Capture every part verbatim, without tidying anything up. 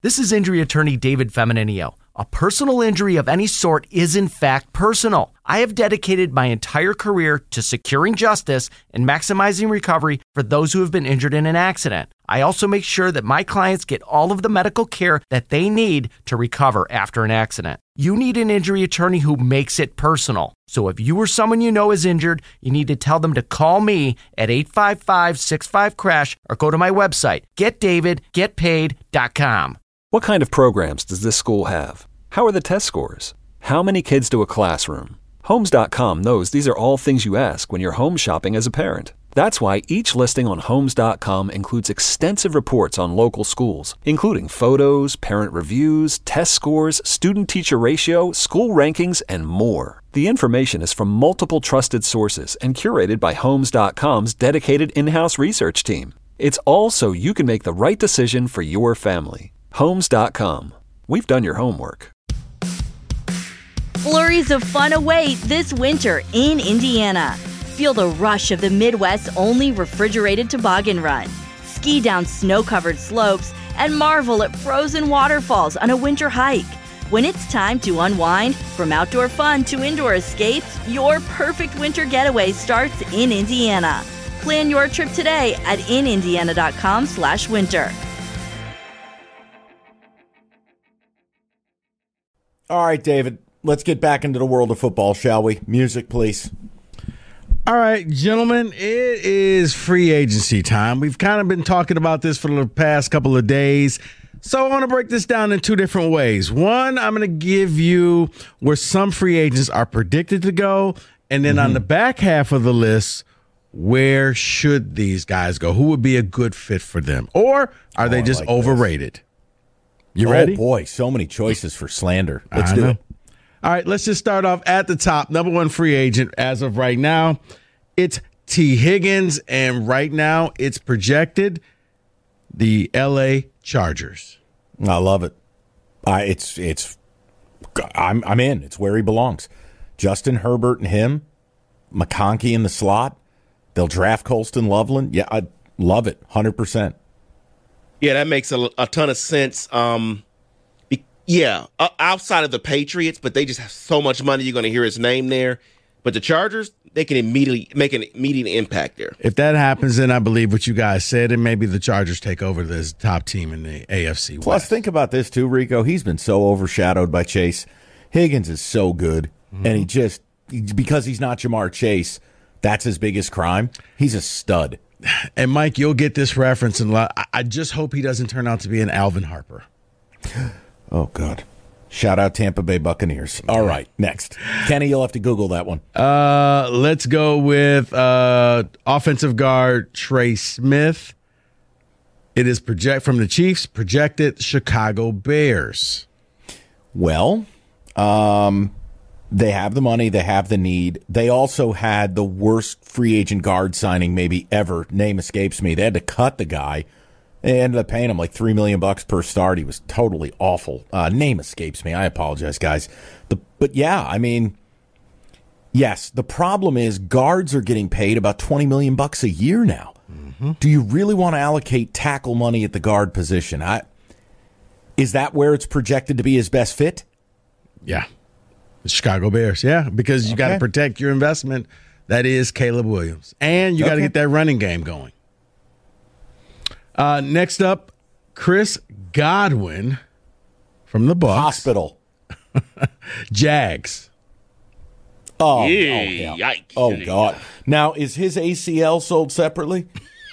This is injury attorney David Femininio. A personal injury of any sort is in fact personal. I have dedicated my entire career to securing justice and maximizing recovery for those who have been injured in an accident. I also make sure that my clients get all of the medical care that they need to recover after an accident. You need an injury attorney who makes it personal. So if you or someone you know is injured, you need to tell them to call me at eight five five, six five, crash or go to my website, get david get paid dot com. What kind of programs does this school have? How are the test scores? How many kids do a classroom? Homes dot com knows these are all things you ask when you're home shopping as a parent. That's why each listing on Homes dot com includes extensive reports on local schools, including photos, parent reviews, test scores, student-teacher ratio, school rankings, and more. The information is from multiple trusted sources and curated by Homes dot com's dedicated in-house research team. It's all so you can make the right decision for your family. Homes dot com. We've done your homework. Flurries of fun await this winter in Indiana. Feel the rush of the Midwest's only refrigerated toboggan run. Ski down snow-covered slopes and marvel at frozen waterfalls on a winter hike. When it's time to unwind, from outdoor fun to indoor escapes, your perfect winter getaway starts in Indiana. Plan your trip today at in indiana dot com slash winter. All right, David, let's get back into the world of football, shall we? Music, please. All right, gentlemen, it is free agency time. We've kind of been talking about this for the past couple of days. So I want to break this down in two different ways. One, I'm going to give you where some free agents are predicted to go. And then mm-hmm. on the back half of the list, where should these guys go? Who would be a good fit for them? Or are oh, they just like overrated? This. You ready? Oh, boy, so many choices for slander. Let's I do know. it. All right, let's just start off at the top. Number one free agent as of right now, it's T. Higgins, and right now it's projected the L A Chargers. I love it. I it's it's I'm I'm in. It's where he belongs. Justin Herbert and him, McConkey in the slot. They'll draft Colston Loveland. Yeah, I love it, one hundred percent. Yeah, that makes a, a ton of sense. Um, be, yeah, uh, outside of the Patriots, but they just have so much money, you're going to hear his name there. But the Chargers, they can immediately make an immediate impact there. If that happens, then I believe what you guys said, and maybe the Chargers take over as top team in the A F C West. Plus, think about this too, Rico. He's been so overshadowed by Chase. Higgins is so good, mm-hmm. and he just, because he's not Jamar Chase, that's his biggest crime. He's a stud. And, Mike, you'll get this reference. And I just hope he doesn't turn out to be an Alvin Harper. Oh, God. Shout out Tampa Bay Buccaneers. All right, next. Kenny, you'll have to Google that one. Uh, let's go with uh, offensive guard Trey Smith. It is project from the Chiefs, projected Chicago Bears. Well, um... they have the money. They have the need. They also had the worst free agent guard signing maybe ever. Name escapes me. They had to cut the guy. They ended up paying him like three million bucks per start. He was totally awful. Uh, name escapes me. I apologize, guys. The, but yeah, I mean, yes. The problem is guards are getting paid about twenty million bucks a year now. Mm-hmm. Do you really want to allocate tackle money at the guard position? I, is that where it's projected to be his best fit? Yeah. The Chicago Bears, yeah, because you okay. got to protect your investment. That is Caleb Williams. And you got to okay. get that running game going. Uh, next up, Chris Godwin from the Bucs. Hospital. Jags. Oh, yeah, oh, yeah. Yikes. Oh, God. Now, is his A C L sold separately?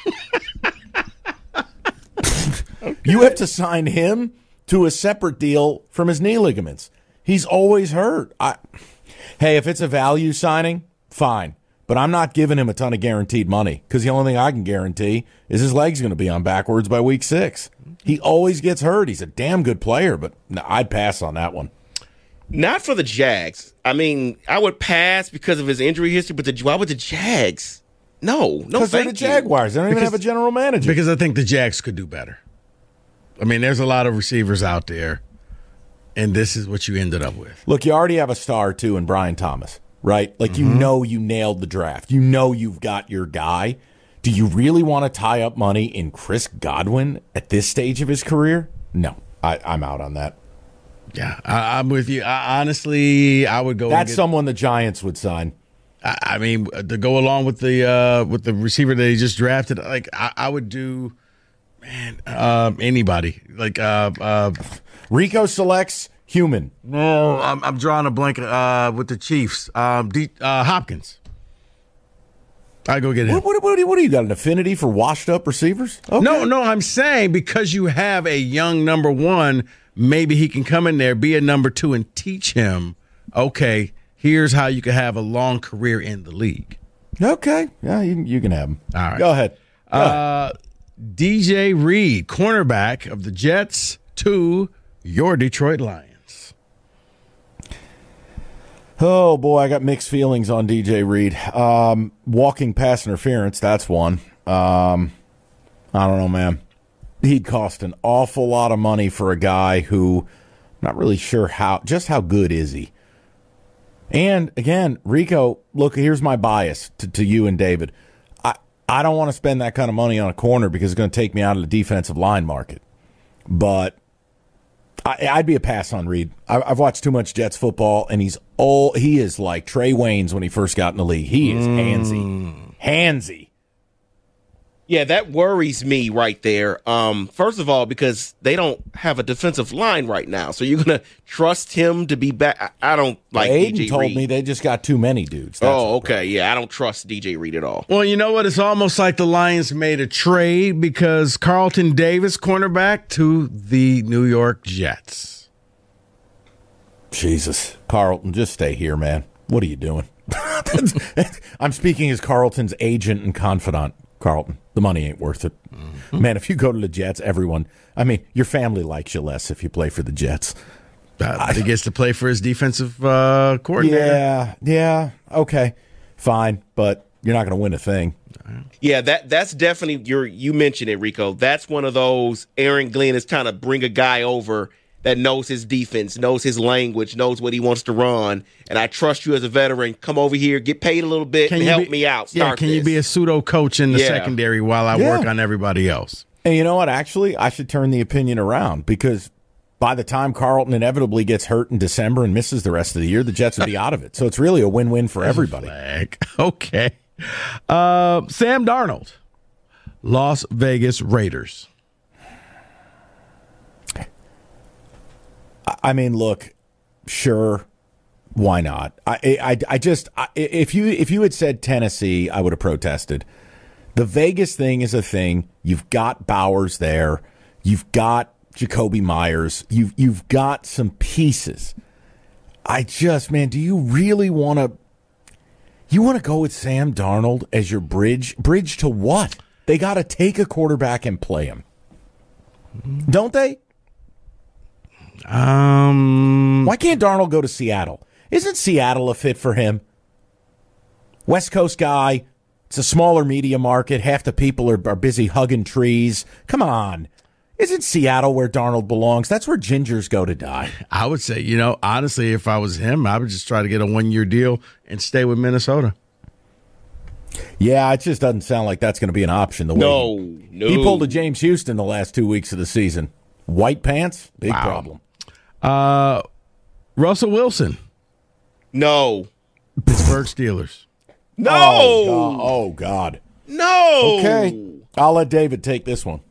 okay. You have to sign him to a separate deal from his knee ligaments. He's always hurt. I, hey, if it's a value signing, fine. But I'm not giving him a ton of guaranteed money because the only thing I can guarantee is his leg's going to be on backwards by week six. He always gets hurt. He's a damn good player, but no, I'd pass on that one. Not for the Jags. I mean, I would pass because of his injury history, but the, why would the Jags? No, no, because they're the Jaguars. They don't because, even have a general manager. Because I think the Jags could do better. I mean, there's a lot of receivers out there. And this is what you ended up with. Look, you already have a star, too, in Brian Thomas, right? Like, mm-hmm. you know you nailed the draft. You know you've got your guy. Do you really want to tie up money in Chris Godwin at this stage of his career? No. I, I'm out on that. Yeah, I, I'm with you. I, honestly, I would go. That's get, someone the Giants would sign. I, I mean, to go along with the uh, with the receiver that he just drafted, like I, I would do, man, um, anybody. Like uh, uh, Rico selects human. no, I'm, I'm drawing a blank uh, with the Chiefs. Um, D, uh, Hopkins. I go get him. What, what, what, do you, what do you got? An affinity for washed up receivers? Okay. No, no, I'm saying because you have a young number one, maybe he can come in there, be a number two, and teach him, okay, here's how you can have a long career in the league. Okay. Yeah, you, you can have him. All right. Go ahead. Go ahead. Uh, D J Reed, cornerback of the Jets, to your Detroit Lions. Oh, boy, I got mixed feelings on D J Reed. Um, walking pass interference, that's one. Um, I don't know, man. He'd cost an awful lot of money for a guy who I'm not really sure how, just how good is he? And, again, Rico, look, here's my bias to, to you and David. I, I don't want to spend that kind of money on a corner because it's going to take me out of the defensive line market. But I, I'd be a pass on Reed. I, I've watched too much Jets football, and he's all he is like Trey Waynes when he first got in the league. He is handsy, handsy. Yeah, that worries me right there. Um, first of all, because they don't have a defensive line right now, so you're gonna trust him to be back. I, I don't like Aiden D J told Reed. me they just got too many dudes. That's Oh, the okay, yeah, I don't trust D J Reed at all. Well, you know what? It's almost like the Lions made a trade because Carlton Davis, cornerback, to the New York Jets. Jesus, Carlton, just stay here, man. What are you doing? I'm speaking as Carlton's agent and confidant. Carlton, the money ain't worth it. Mm-hmm. Man, if you go to the Jets, everyone, I mean, your family likes you less if you play for the Jets. Uh, he gets to play for his defensive uh, coordinator. Yeah, yeah, okay, fine, but you're not going to win a thing. Yeah, that that's definitely your. You mentioned it, Rico. That's one of those. Aaron Glenn is trying to bring a guy over that knows his defense, knows his language, knows what he wants to run, and I trust you as a veteran. Come over here, get paid a little bit, Can and you help be- me out. Yeah, Start can you this. be a pseudo coach in the Yeah. secondary while I Yeah. work on everybody else? And you know what? Actually, I should turn the opinion around because by the time Carlton inevitably gets hurt in December and misses the rest of the year, the Jets would be out of it. So it's really a win-win for everybody. Flag. Okay. Uh, Sam Darnold, Las Vegas Raiders. I mean, look, sure, why not? I, I, I just I, if you if you had said Tennessee, I would have protested. The Vegas thing is a thing. You've got Bowers there. You've got Jacoby Myers. You've you've got some pieces. I just, man, do you really want to? You want to go with Sam Darnold as your bridge? Bridge to what? They got to take a quarterback and play him, don't they? Um, Why can't Darnold go to Seattle? Isn't Seattle a fit for him? West Coast guy. It's a smaller media market. Half the people are, are busy hugging trees. Come on. Isn't Seattle where Darnold belongs? That's where gingers go to die. I would say, you know, honestly, if I was him, I would just try to get a one-year deal and stay with Minnesota. Yeah, it just doesn't sound like that's going to be an option. The way No, he, no. he pulled a James Houston the last two weeks of the season. White pants, big Wow. problem. Uh, Russell Wilson, No. Pittsburgh Steelers. No. Oh, God. Oh, God. No. Okay. I'll let David take this one.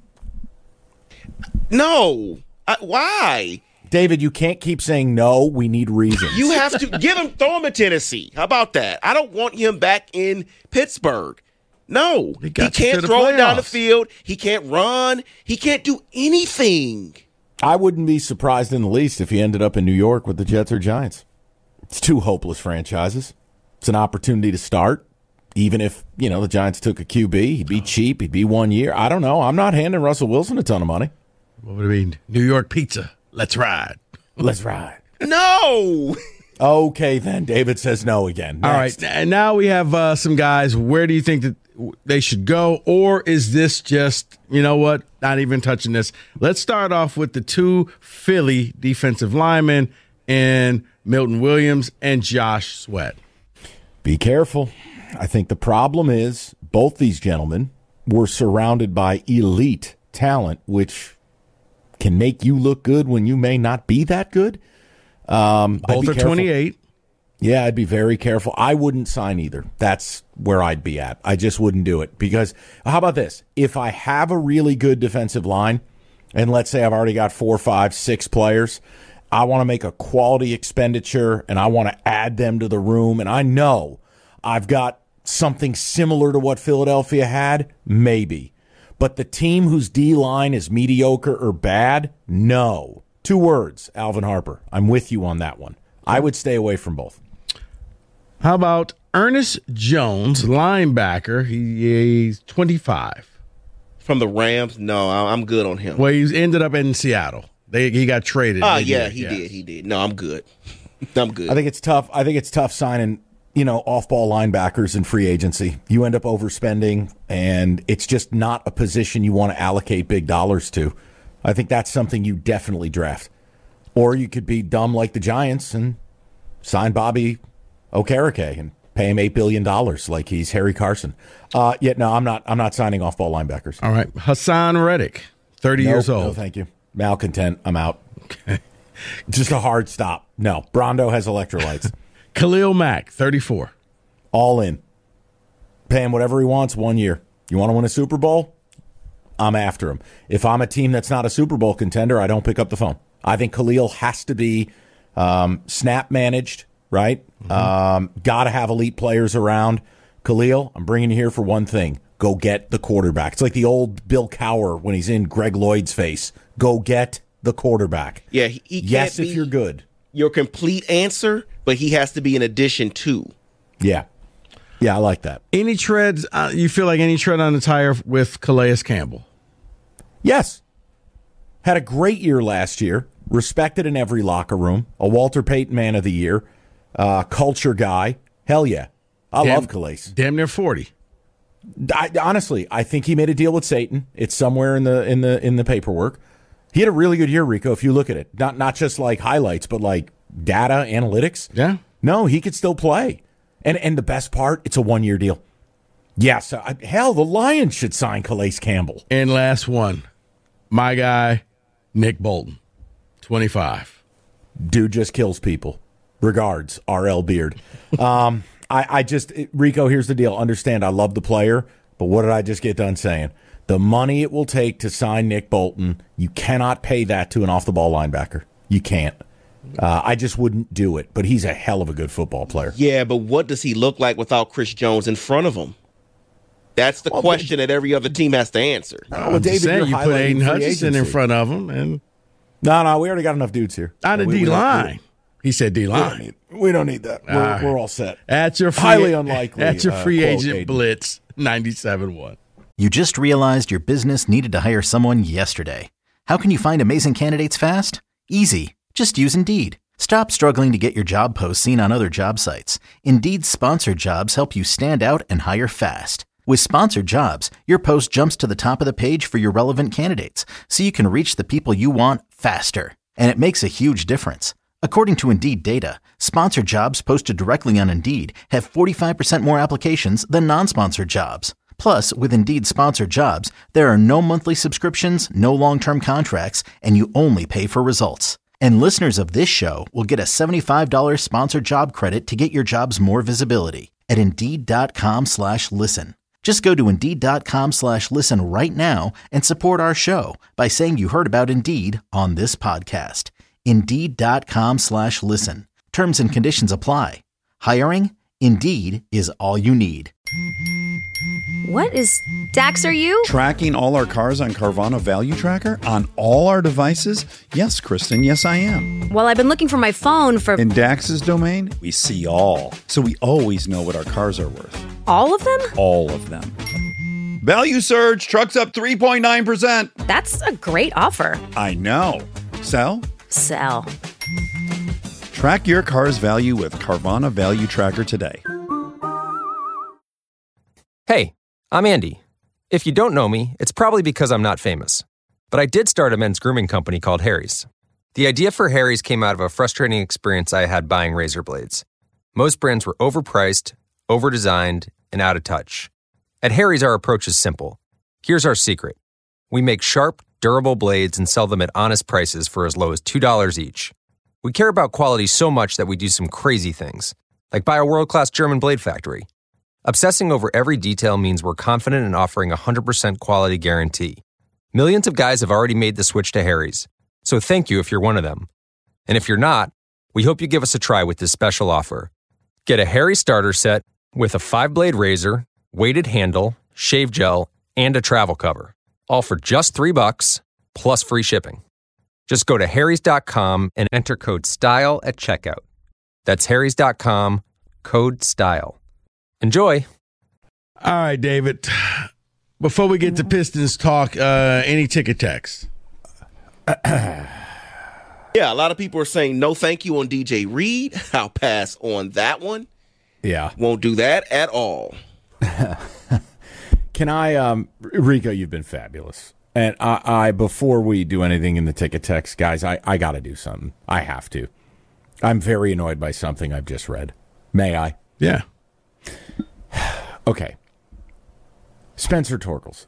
No. I, why? David, you can't keep saying no. We need reasons. You have to give him, throw him in Tennessee. How about that? I don't want him back in Pittsburgh. No. He He, got you to can't the throw it down the playoffs. field. He can't run. He can't do anything. I wouldn't be surprised in the least if he ended up in New York with the Jets or Giants. It's two hopeless franchises. It's an opportunity to start. Even if, you know, the Giants took a Q B, he'd be cheap. He'd be one year. I don't know. I'm not handing Russell Wilson a ton of money. What would it mean? New York pizza. Let's ride. Let's ride. No. Okay, then. David says no again. All Next. right, and now we have uh, some guys. Where do you think that they should go, or is this just, you know what, not even touching this? Let's start off with the two Philly defensive linemen and Milton Williams and Josh Sweat. Be careful. I think the problem is both these gentlemen were surrounded by elite talent, which can make you look good when you may not be that good. Um, Both are twenty-eight. Yeah, I'd be very careful. I wouldn't sign either. That's where I'd be at. I just wouldn't do it because how about this? If I have a really good defensive line, and let's say I've already got four, five, six players, I want to make a quality expenditure and I want to add them to the room. And I know I've got something similar to what Philadelphia had, maybe. But the team whose D-line is mediocre or bad, no. Two words, Alvin Harper. I'm with you on that one. I would stay away from both. How about Ernest Jones, linebacker? He, he's twenty-five. From the Rams? No, I'm good on him. Well, he ended up in Seattle. They, he got traded. Oh, yeah, did, he yes. did. He did. No, I'm good. I'm good. I think it's tough. I think it's tough signing, you know, off-ball linebackers in free agency. You end up overspending, and it's just not a position you want to allocate big dollars to. I think that's something you definitely draft. Or you could be dumb like the Giants and sign Bobby Okereke and pay him eight billion dollars like he's Harry Carson. Uh, yet, no, I'm not I'm not signing off-ball linebackers. All right. Hassan Reddick, thirty nope, years old. No, thank you. Malcontent. I'm out. Okay. Just a hard stop. No. Brondo has electrolytes. Khalil Mack, thirty-four. All in. Pay him whatever he wants one year. You want to win a Super Bowl? I'm after him. If I'm a team that's not a Super Bowl contender, I don't pick up the phone. I think Khalil has to be um, snap managed, right? Mm-hmm. Um, got to have elite players around. Khalil, I'm bringing you here for one thing. Go get the quarterback. It's like the old Bill Cowher when he's in Greg Lloyd's face. Go get the quarterback. Yeah, he, he yes, can't if be you're good. Your complete answer, but he has to be an addition to. Yeah. Yeah, I like that. Any treads, uh, you feel like any tread on the tire with Calais Campbell? Yes. Had a great year last year. Respected in every locker room. A Walter Payton Man of the Year. Uh, culture guy. Hell yeah. I damn, love Calais. Damn near forty. I, honestly, I think he made a deal with Satan. It's somewhere in the in the in the paperwork. He had a really good year, Rico, if you look at it. Not not just like highlights, but like data analytics. Yeah. No, he could still play. And and the best part, it's a one-year deal. Yes, uh, hell, the Lions should sign Calais Campbell. And last one, my guy, Nick Bolton, twenty-five. Dude just kills people. Regards, R L Beard. Um, I, I just, Rico, here's the deal. Understand, I love the player, but what did I just get done saying? The money it will take to sign Nick Bolton, you cannot pay that to an off-the-ball linebacker. You can't. Uh, I just wouldn't do it, but he's a hell of a good football player. Yeah, but what does he look like without Chris Jones in front of him? That's the well, question but, that every other team has to answer. Uh, well, David, saying, you put Aiden Hutchinson in front of him, and no, no, we already got enough dudes here. On the we, D line, he said D line. We don't need, we don't need that. We're, right. we're all set. At your free, highly unlikely. At your free uh, agent Aiden. blitz ninety-seven one. You just realized your business needed to hire someone yesterday. How can you find amazing candidates fast? Easy. Just use Indeed. Stop struggling to get your job posts seen on other job sites. Indeed's sponsored jobs help you stand out and hire fast. With sponsored jobs, your post jumps to the top of the page for your relevant candidates, so you can reach the people you want faster. And it makes a huge difference. According to Indeed data, sponsored jobs posted directly on Indeed have forty-five percent more applications than non-sponsored jobs. Plus, with Indeed sponsored jobs, there are no monthly subscriptions, no long-term contracts, and you only pay for results. And listeners of this show will get a seventy-five dollars sponsored job credit to get your jobs more visibility at Indeed.com slash listen. Just go to Indeed.com slash listen right now and support our show by saying you heard about Indeed on this podcast. Indeed.com slash listen. Terms and conditions apply. Hiring? Indeed is all you need. What is Dax, are you? Tracking all our cars on Carvana Value Tracker on all our devices? Yes, Kristen, yes, I am. Well, I've been looking for my phone for... In Dax's domain, we see all. So we always know what our cars are worth. All of them? All of them. Value surge, trucks up three point nine percent. That's a great offer. I know. Sell? Sell. Track your car's value with Carvana Value Tracker today. Hey, I'm Andy. If you don't know me, it's probably because I'm not famous. But I did start a men's grooming company called Harry's. The idea for Harry's came out of a frustrating experience I had buying razor blades. Most brands were overpriced, overdesigned, and out of touch. At Harry's, our approach is simple. Here's our secret. We make sharp, durable blades and sell them at honest prices for as low as two dollars each. We care about quality so much that we do some crazy things, like buy a world-class German blade factory. Obsessing over every detail means we're confident in offering a one hundred percent quality guarantee. Millions of guys have already made the switch to Harry's, so thank you if you're one of them. And if you're not, we hope you give us a try with this special offer. Get a Harry starter set with a five-blade razor, weighted handle, shave gel, and a travel cover, all for just three bucks plus free shipping. Just go to harrys dot com and enter code STYLE at checkout. That's harrys dot com, code STYLE. Enjoy. All right, David. Before we get to Pistons talk, uh, any ticket text? Yeah, a lot of people are saying no thank you on D J Reed. I'll pass on that one. Yeah. Won't do that at all. Can I, um, Rico, you've been fabulous. And I, I, before we do anything in the ticket text, guys, I, I got to do something. I have to. I'm very annoyed by something I've just read. May I? Yeah. Okay. Spencer Torkelson.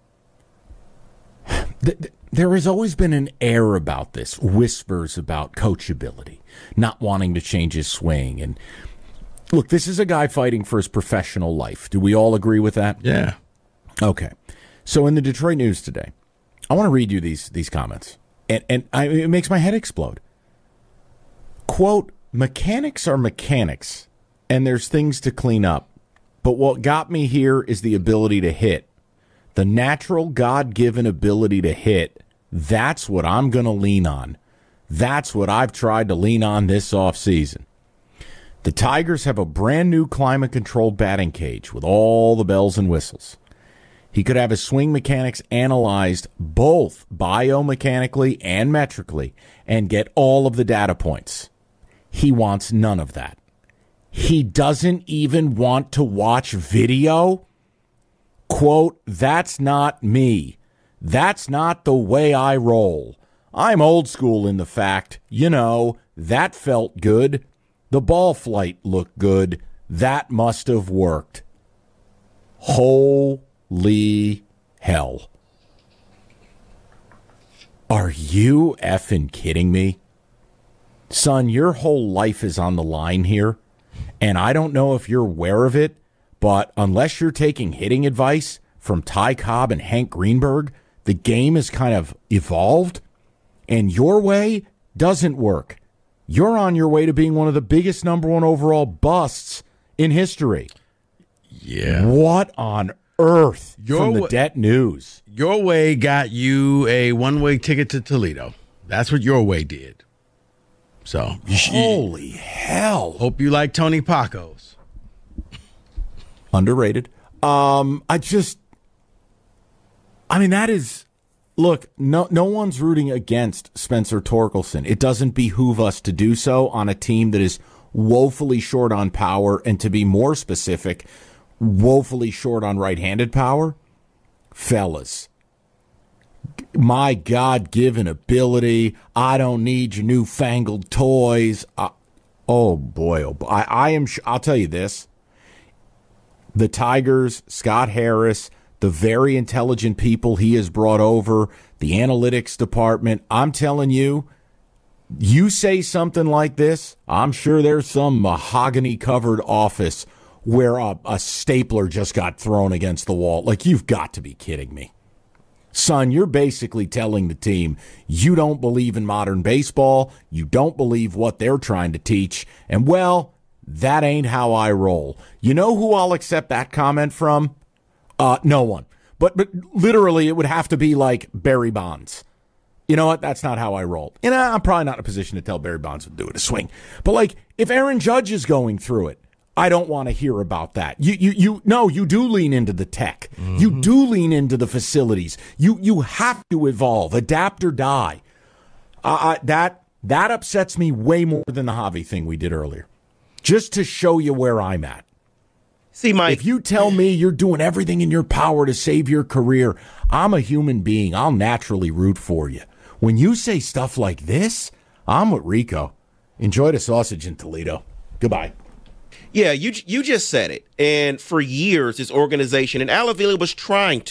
There has always been an air about this, whispers about coachability, not wanting to change his swing. And look, this is a guy fighting for his professional life. Do we all agree with that? Yeah. Okay. So in the Detroit News today, I want to read you these these comments, and, and I, it makes my head explode. Quote, mechanics are mechanics, and there's things to clean up. But what got me here is the ability to hit. The natural God-given ability to hit, that's what I'm going to lean on. That's what I've tried to lean on this offseason. The Tigers have a brand new climate-controlled batting cage with all the bells and whistles. He could have his swing mechanics analyzed both biomechanically and metrically and get all of the data points. He wants none of that. He doesn't even want to watch video. Quote, that's not me. That's not the way I roll. I'm old school in the fact, you know, that felt good. The ball flight looked good. That must have worked. Holy hell. Are you effing kidding me? Son, your whole life is on the line here, and I don't know if you're aware of it, but unless you're taking hitting advice from Ty Cobb and Hank Greenberg, the game has kind of evolved, and your way doesn't work. You're on your way to being one of the biggest number one overall busts in history. Yeah. What on earth your from the w- Det News? Your way got you a one-way ticket to Toledo. That's what your way did. So, you sh- holy hell. Hope you like Tony Pacos. Underrated. Um, I just, I mean, that is, look, no, no one's rooting against Spencer Torkelson. It doesn't behoove us to do so on a team that is woefully short on power, and to be more specific, woefully short on right-handed power. Fellas, my God-given ability, I don't need your newfangled toys. Uh, oh, boy, oh boy. I, I am, sh- I'll tell you this. The Tigers, Scott Harris, the very intelligent people he has brought over, the analytics department, I'm telling you, you say something like this, I'm sure there's some mahogany-covered office where a, a stapler just got thrown against the wall. Like, you've got to be kidding me. Son, you're basically telling the team you don't believe in modern baseball, you don't believe what they're trying to teach, and, well, that ain't how I roll. You know who I'll accept that comment from? Uh, no one. But but literally, it would have to be like Barry Bonds. You know what? That's not how I roll. And I'm probably not in a position to tell Barry Bonds to do it, a swing. But like, if Aaron Judge is going through it, I don't want to hear about that. You you you no, you do lean into the tech. Mm-hmm. You do lean into the facilities. You you have to evolve, adapt or die. Uh, that that upsets me way more than the Javi thing we did earlier. Just to show you where I'm at. See, Mike, if you tell me you're doing everything in your power to save your career, I'm a human being. I'll naturally root for you. When you say stuff like this, I'm with Rico. Enjoy the sausage in Toledo. Goodbye. Yeah, you you just said it. And for years, this organization, and Al Avila was trying to,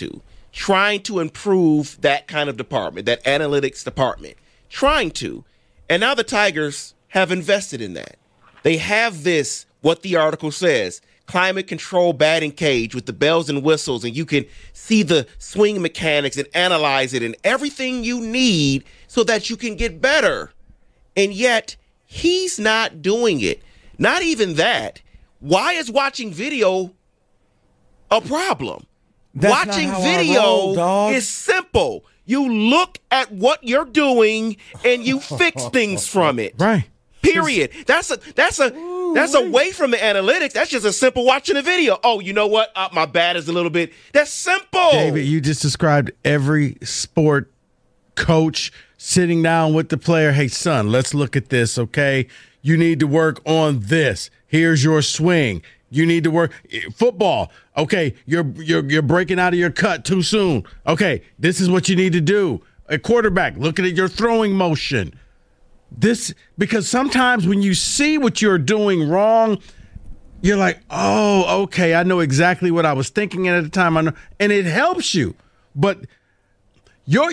trying to improve that kind of department, that analytics department, trying to. And now the Tigers have invested in that. They have this, what the article says, climate control batting cage with the bells and whistles, and you can see the swing mechanics and analyze it and everything you need so that you can get better. And yet, he's not doing it. Not even that. Why is watching video a problem? That's watching not how I video roll, dog. is simple. You look at what you're doing and you fix things from it. Right. Period. That's a that's a that's away from the analytics. That's just a simple watching a video. Oh, you know what? Uh, my bat is a little bit. That's simple. David, you just described every sport coach sitting down with the player. Hey, son, let's look at this, okay? You need to work on this. Here's your swing. You need to work football. Okay, you're you're you're breaking out of your cut too soon. Okay, this is what you need to do. A quarterback, looking at your throwing motion. This because sometimes when you see what you're doing wrong, you're like, oh, okay, I know exactly what I was thinking at the time. I know, and it helps you. But your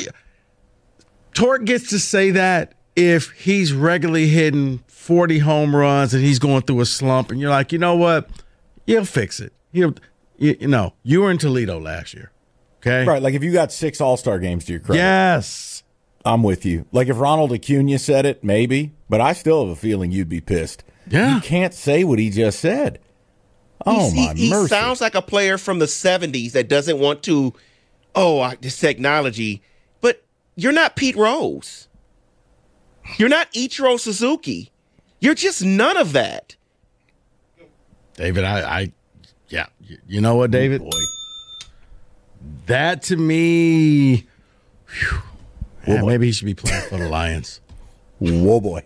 Tork gets to say that if he's regularly hitting forty home runs and he's going through a slump, and you're like, you know what, he'll fix it. He'll, you, you know, you were in Toledo last year, okay? Right, like if you got six All-Star games to your credit. Yes. I'm with you. Like if Ronald Acuna said it, maybe, but I still have a feeling you'd be pissed. Yeah. You can't say what he just said. Oh, He's, my he, he mercy. sounds like a player from the seventies that doesn't want to, oh, I- this technology. But you're not Pete Rose. You're not Ichiro Suzuki. You're just none of that. David, I, I yeah, you, you know what, David? Oh, boy. That to me, whew, yeah, maybe he should be playing for the Lions. Whoa, boy.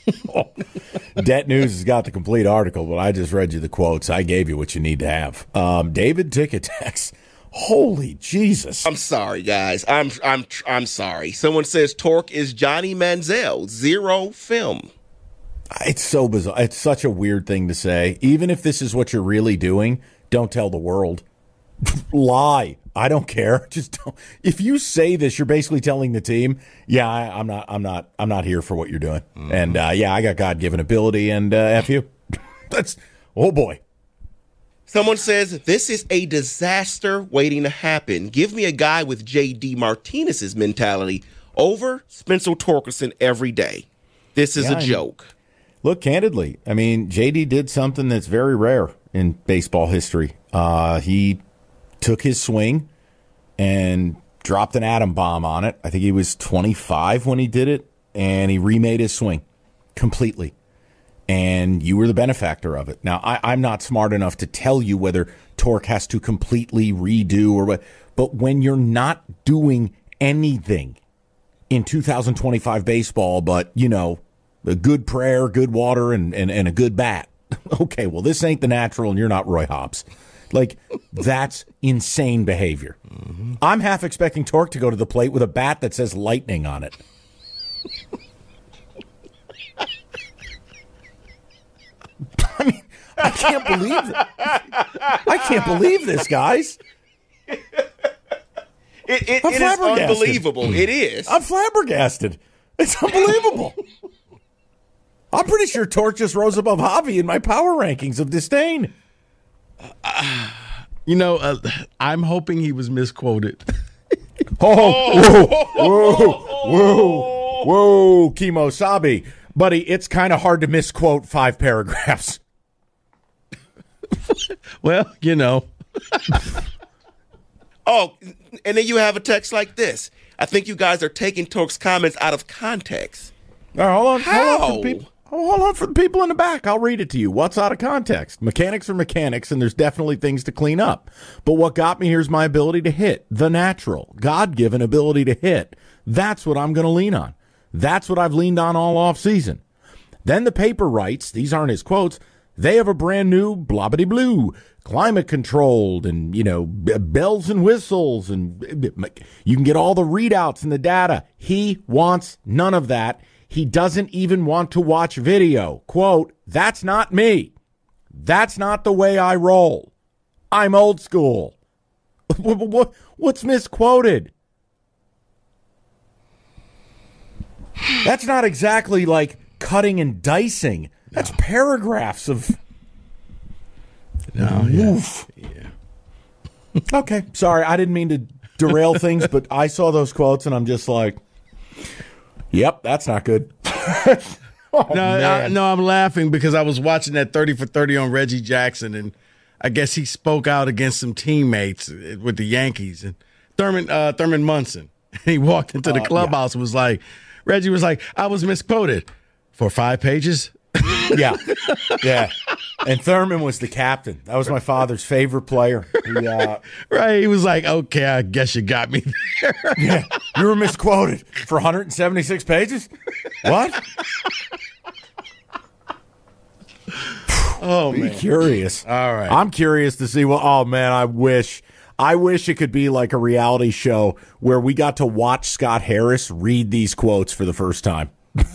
Det News has got the complete article, but I just read you the quotes. I gave you what you need to have. Um, David Ticketex. Holy Jesus. I'm sorry, guys. I'm I'm I'm sorry. Someone says Tork is Johnny Manziel. Zero film. It's so bizarre. It's such a weird thing to say. Even if this is what you're really doing, don't tell the world. Lie. I don't care. Just don't. If you say this, you're basically telling the team, "Yeah, I, I'm not. I'm not. I'm not here for what you're doing." Mm-hmm. And uh, yeah, I got God-given ability, and uh, f you. That's oh boy. Someone says this is a disaster waiting to happen. Give me a guy with J D Martinez's mentality over Spencer Torkelson every day. This is Yeah, a joke. Look, candidly, I mean, J D did something that's very rare in baseball history. Uh, he took his swing and dropped an atom bomb on it. I think he was twenty-five when he did it, and he remade his swing completely. And you were the benefactor of it. Now, I, I'm not smart enough to tell you whether Tork has to completely redo or what, but when you're not doing anything in two thousand twenty-five baseball, but, you know, a good prayer, good water, and, and, and a good bat. Okay, well, this ain't the natural, and you're not Roy Hobbs. Like, that's insane behavior. Mm-hmm. I'm half expecting Tork to go to the plate with a bat that says lightning on it. I mean, I can't believe it. I can't believe this, guys. It, it, I'm it is flabbergasted. unbelievable. It is. I'm flabbergasted. It's unbelievable. I'm pretty sure Tork just rose above Javi in my power rankings of disdain. Uh, you know, uh, I'm hoping he was misquoted. Oh, whoa, whoa, whoa, whoa, Kimosabi. Buddy, it's kind of hard to misquote five paragraphs. Well, you know. Oh, and then you have a text like this. I think you guys are taking Tork's comments out of context. All right, hold on, How? hold on for the people. Hold on for the people in the back. I'll read it to you. What's out of context? Mechanics are mechanics, and there's definitely things to clean up. But what got me here is my ability to hit, the natural, God-given ability to hit. That's what I'm going to lean on. That's what I've leaned on all off season. Then the paper writes, these aren't his quotes, they have a brand new blobbity blue, climate controlled, and, you know, b- bells and whistles, and you can get all the readouts and the data. He wants none of that. He doesn't even want to watch video. Quote, that's not me. That's not the way I roll. I'm old school. what, what, what's misquoted? That's not exactly like cutting and dicing. That's no. paragraphs of. No, yeah. yeah. Okay, sorry, I didn't mean to derail things, but I saw those quotes and I'm just like, yep, that's not good. oh, no, I, no, I'm laughing because I was watching that thirty for thirty on Reggie Jackson, and I guess he spoke out against some teammates with the Yankees and Thurman uh, Thurman Munson. He walked into the clubhouse uh, yeah. and was like, Reggie was like, I was misquoted for five pages. yeah, yeah. And Thurman was the captain. That was my father's favorite player. He, uh, right. He was like, okay, I guess you got me there. yeah. You were misquoted for one hundred seventy-six pages? What? oh, Be man. curious. All right. I'm curious to see what, oh, man, I wish. I wish it could be like a reality show where we got to watch Scott Harris read these quotes for the first time.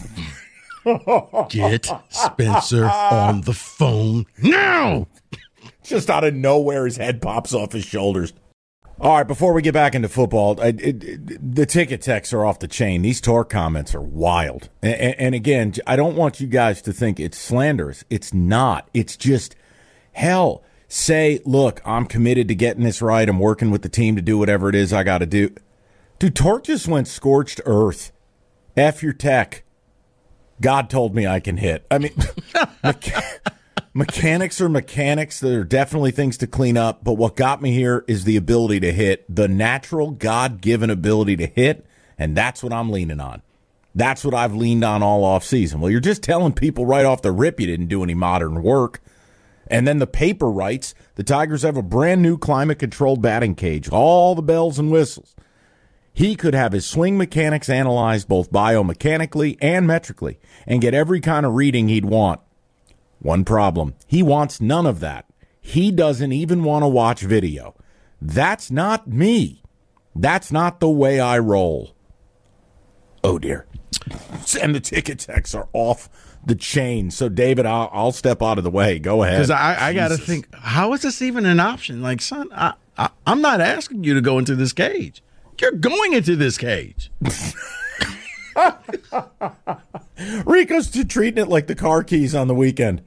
Get Spencer on the phone now! Just out of nowhere, his head pops off his shoulders. All right, before we get back into football, it, it, it, the ticket texts are off the chain. These Torque comments are wild. And, and again, I don't want you guys to think it's slanderous. It's not. It's just, hell, say, look, I'm committed to getting this right. I'm working with the team to do whatever it is I got to do. Dude, Torque just went scorched earth. F your tech. God told me I can hit. I mean, mecha- mechanics are mechanics. There are definitely things to clean up. But what got me here is the ability to hit, the natural God-given ability to hit. And that's what I'm leaning on. That's what I've leaned on all offseason. Well, you're just telling people right off the rip you didn't do any modern work. And then the paper writes, the Tigers have a brand new climate-controlled batting cage. All the bells and whistles. He could have his swing mechanics analyzed both biomechanically and metrically and get every kind of reading he'd want. One problem, he wants none of that. He doesn't even want to watch video. That's not me. That's not the way I roll. Oh, dear. And the ticket texts are off the chain. So, David, I'll, I'll step out of the way. Go ahead. Because I, I got to think, how is this even an option? Like, son, I, I, I'm not asking you to go into this cage. You're going into this cage. Rico's treating it like the car keys on the weekend.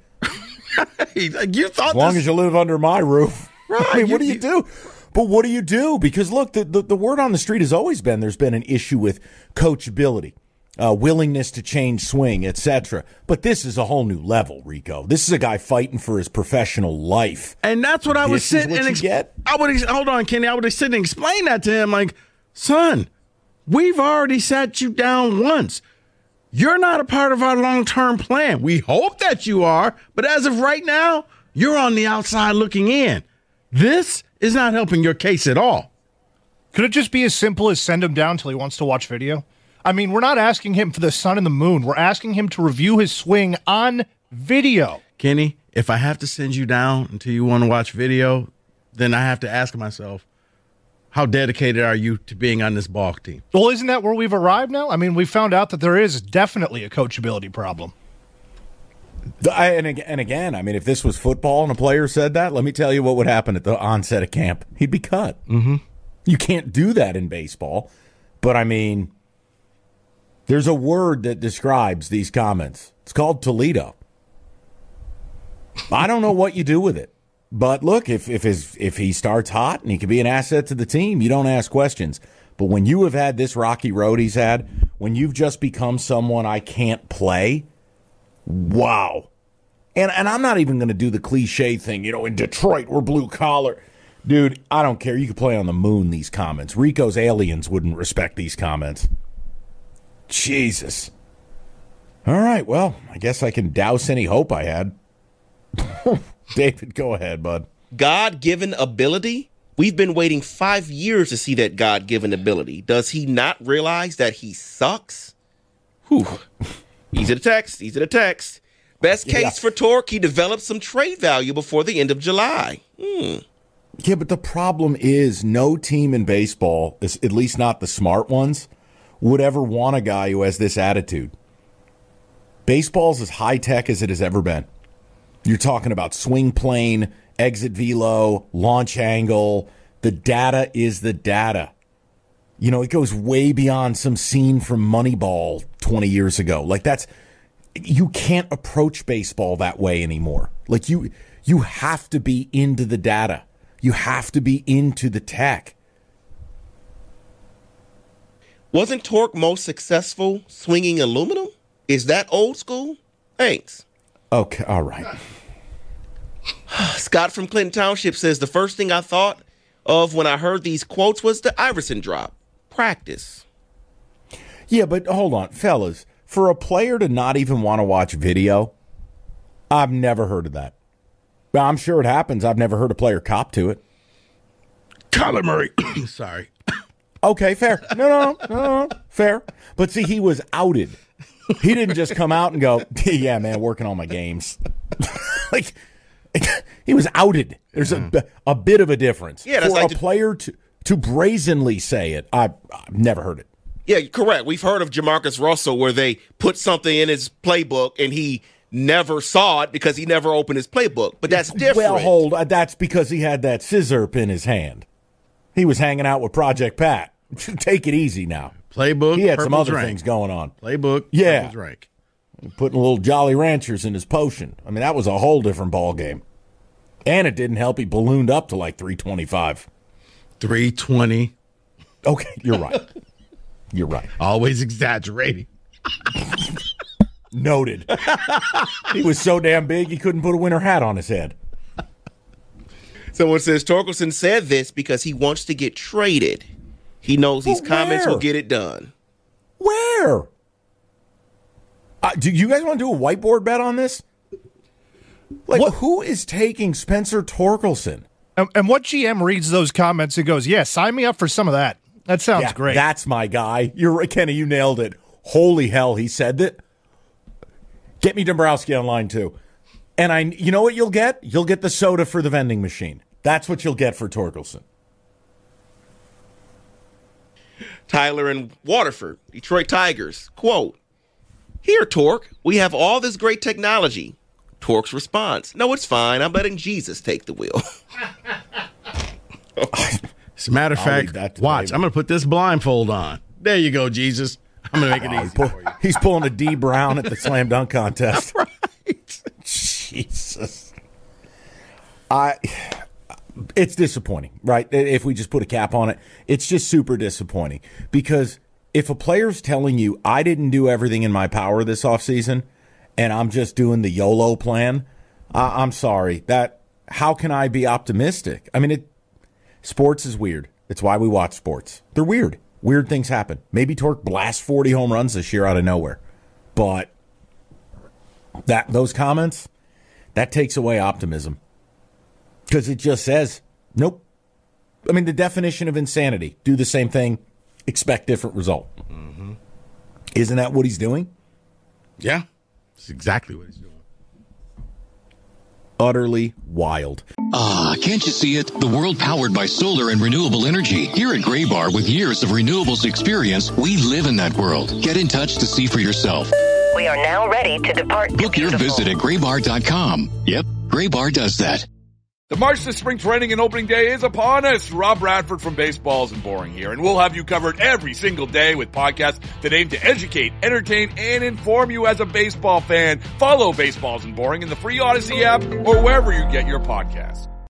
you thought as long this... as you live under my roof. Right, I mean, you, what do you, you do? But what do you do? Because, look, the, the, the word on the street has always been there's been an issue with coachability, uh, willingness to change swing, et cetera. But this is a whole new level, Rico. This is a guy fighting for his professional life. And that's what I was sitting and ex- get? I would hold on, Kenny. I would have sit and explain that to him like, son, we've already sat you down once. You're not a part of our long-term plan. We hope that you are, but as of right now, you're on the outside looking in. This is not helping your case at all. Could it just be as simple as send him down till he wants to watch video? I mean, we're not asking him for the sun and the moon. We're asking him to review his swing on video. Kenny, if I have to send you down until you want to watch video, then I have to ask myself, how dedicated are you to being on this ball team? Well, isn't that where we've arrived now? I mean, we found out that there is definitely a coachability problem. I, and, and again, I mean, if this was football and a player said that, let me tell you what would happen at the onset of camp. He'd be cut. Mm-hmm. You can't do that in baseball. But, I mean, there's a word that describes these comments. It's called Toledo. I don't know what you do with it. But look, if if his if he starts hot and he can be an asset to the team, you don't ask questions. But when you have had this rocky road he's had, when you've just become someone I can't play, wow. And and I'm not even going to do the cliche thing, you know, in Detroit we're blue collar. Dude, I don't care. You could play on the moon these comments. Rico's aliens wouldn't respect these comments. Jesus. All right, well, I guess I can douse any hope I had. David, go ahead, bud. God-given ability? We've been waiting five years to see that God-given ability. Does he not realize that he sucks? Whew. Easy to text. Easy to text. Best case yeah. for Torque, he developed some trade value before the end of July. Hmm. Yeah, but the problem is no team in baseball, at least not the smart ones, would ever want a guy who has this attitude. Baseball's as high-tech as it has ever been. You're talking about swing plane, exit velo, launch angle, The data is the data. You know, it goes way beyond some scene from Moneyball twenty years ago. Like, that's, you can't approach baseball that way anymore. Like, you, you have to be into the data. You have to be into the tech. Wasn't Torque most successful swinging aluminum? Is that old school? Thanks. Okay, all right. Scott from Clinton Township says, the first thing I thought of when I heard these quotes was the Iverson drop. Practice. Yeah, but hold on, fellas. For a player to not even want to watch video, I've never heard of that. I'm sure it happens. I've never heard a player cop to it. Kyler Murray. Sorry. Okay, fair. No, no, no, no, fair. But see, he was outed. He didn't just come out and go, yeah, man, working on my games. Like, he was outed. There's a, a bit of a difference. Yeah, that's For like a the- player to, to brazenly say it, I, I've never heard it. Yeah, correct. We've heard of Jamarcus Russell where they put something in his playbook and he never saw it because he never opened his playbook. But that's different. Well, hold. uh, That's because he had that scissor in his hand. He was hanging out with Project Pat. Take it easy now. Playbook. He had some Purple other Drink. things going on. Playbook. Yeah. Purple Drink. Putting a little Jolly Ranchers in his potion. I mean, that was a whole different ball game. And it didn't help. He ballooned up to like three twenty-five. three twenty. Okay, you're right. You're right. Always exaggerating. Noted. He was so damn big he couldn't put a winter hat on his head. Someone says Torkelson said this because he wants to get traded. He knows these But comments where? will get it done. Where? Uh, do you guys want to do a whiteboard bet on this? Like, What- who is taking Spencer Torkelson? And, and what G M reads those comments and goes, yeah, sign me up for some of that. That sounds Yeah, great. That's my guy. You're right, Kenny. You nailed it. Holy hell, he said that. Get me Dombrowski online too. And I, you know what you'll get? You'll get the soda for the vending machine. That's what you'll get for Torkelson. Tyler in Waterford, Detroit Tigers. Quote, here, Torque, we have all this great technology. Torque's response, no, it's fine. I'm letting Jesus take the wheel. As a matter of I'll fact, leave that to watch. David. I'm going to put this blindfold on. There you go, Jesus. I'm going to make it easy for you. He's pulling a D Brown at the slam dunk contest. Right. Jesus. I. It's disappointing, right? If we just put a cap on it, it's just super disappointing because if a player's telling you, I didn't do everything in my power this offseason and I'm just doing the YOLO plan, I- I'm sorry. That how can I be optimistic? I mean, it. Sports is weird. It's why we watch sports. They're weird. Weird things happen. Maybe Torque blasts forty home runs this year out of nowhere. But that those comments, that takes away optimism. Because it just says, nope. I mean, the definition of insanity. Do the same thing, expect different result. Mm-hmm. Isn't that what he's doing? Yeah, that's exactly what he's doing. Utterly wild. Ah, can't you see it? The world powered by solar and renewable energy. Here at Graybar, with years of renewables experience, we live in that world. Get in touch to see for yourself. We are now ready to depart. Book your visit at graybar dot com. Yep, Graybar does that. The march to spring training and opening day is upon us. Rob Bradford from Baseballs and Boring here, and we'll have you covered every single day with podcasts that aim to educate, entertain, and inform you as a baseball fan. Follow Baseballs and Boring in the free Odyssey app or wherever you get your podcasts.